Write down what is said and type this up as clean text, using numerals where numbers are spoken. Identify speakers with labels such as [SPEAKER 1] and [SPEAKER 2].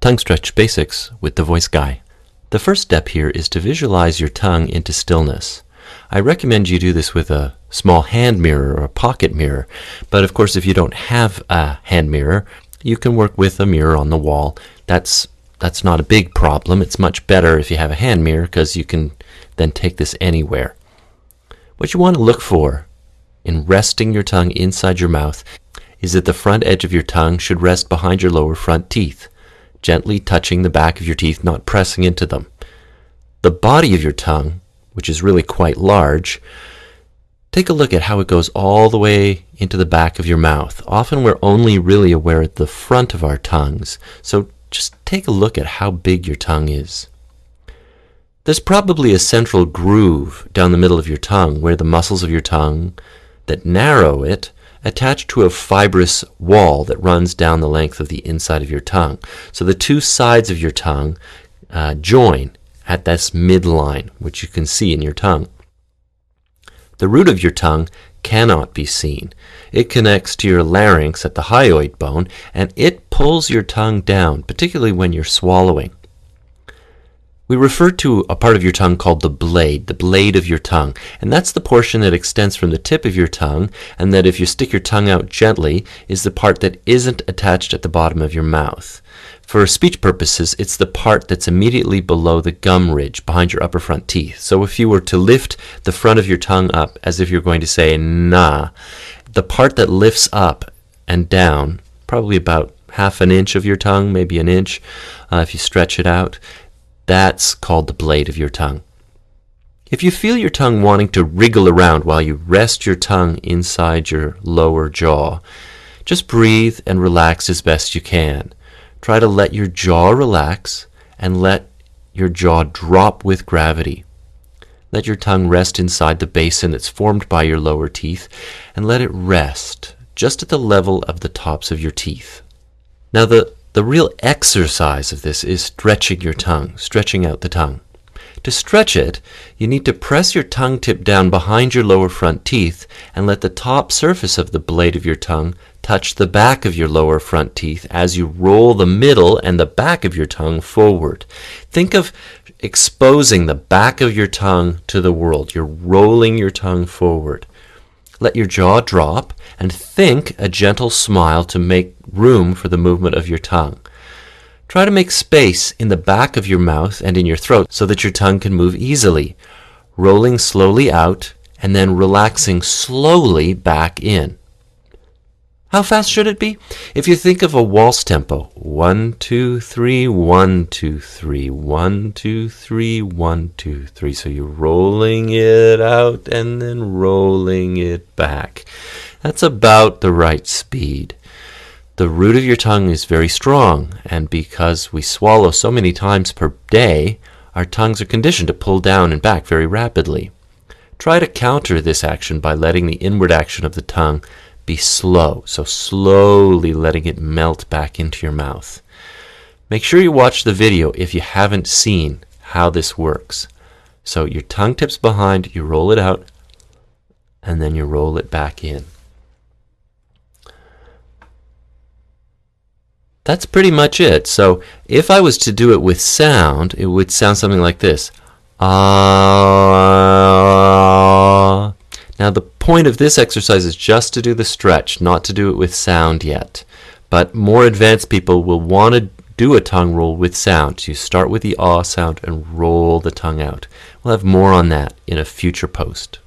[SPEAKER 1] Tongue Stretch Basics with the Voice Guy. The first step here is to visualize your tongue into stillness. I recommend you do this with a small hand mirror or a pocket mirror, but of course if you don't have a hand mirror, you can work with a mirror on the wall. That's not a big problem. It's much better if you have a hand mirror because you can then take this anywhere. What you want to look for in resting your tongue inside your mouth is that the front edge of your tongue should rest behind your lower front teeth, gently touching the back of your teeth, not pressing into them. The body of your tongue, which is really quite large, take a look at how it goes all the way into the back of your mouth. Often we're only really aware at the front of our tongues, so just take a look at how big your tongue is. There's probably a central groove down the middle of your tongue where the muscles of your tongue that narrow it attach to a fibrous wall that runs down the length of the inside of your tongue. So the two sides of your tongue join at this midline, which you can see in your tongue. The root of your tongue cannot be seen. It connects to your larynx at the hyoid bone, and it pulls your tongue down, particularly when you're swallowing. We refer to a part of your tongue called the blade of your tongue, and that's the portion that extends from the tip of your tongue, and that if you stick your tongue out gently, is the part that isn't attached at the bottom of your mouth. For speech purposes, it's the part that's immediately below the gum ridge, behind your upper front teeth. So if you were to lift the front of your tongue up as if you're going to say na, the part that lifts up and down, probably about half an inch of your tongue, maybe an inch, if you stretch it out, that's called the blade of your tongue. If you feel your tongue wanting to wriggle around while you rest your tongue inside your lower jaw, just breathe and relax as best you can. Try to let your jaw relax and let your jaw drop with gravity. Let your tongue rest inside the basin that's formed by your lower teeth and let it rest just at the level of the tops of your teeth. Now the real exercise of this is stretching your tongue, stretching out the tongue. To stretch it, you need to press your tongue tip down behind your lower front teeth and let the top surface of the blade of your tongue touch the back of your lower front teeth as you roll the middle and the back of your tongue forward. Think of exposing the back of your tongue to the world. You're rolling your tongue forward. Let your jaw drop and think a gentle smile to make room for the movement of your tongue. Try to make space in the back of your mouth and in your throat so that your tongue can move easily, rolling slowly out and then relaxing slowly back in. How fast should it be? If you think of a waltz tempo, 1, 2, 3, 1, 2, 3, 1, 2, 3, 1, 2, 3. So you're rolling it out and then rolling it back. That's about the right speed. The root of your tongue is very strong, and because we swallow so many times per day, our tongues are conditioned to pull down and back very rapidly. Try to counter this action by letting the inward action of the tongue be slow, so slowly letting it melt back into your mouth. Make sure you watch the video if you haven't seen how this works. So your tongue tips behind, you roll it out, and then you roll it back in. That's pretty much it. So if I was to do it with sound, it would sound something like this. Ah. Now the point of this exercise is just to do the stretch, not to do it with sound yet. But more advanced people will want to do a tongue roll with sound. You start with the ah sound and roll the tongue out. We'll have more on that in a future post.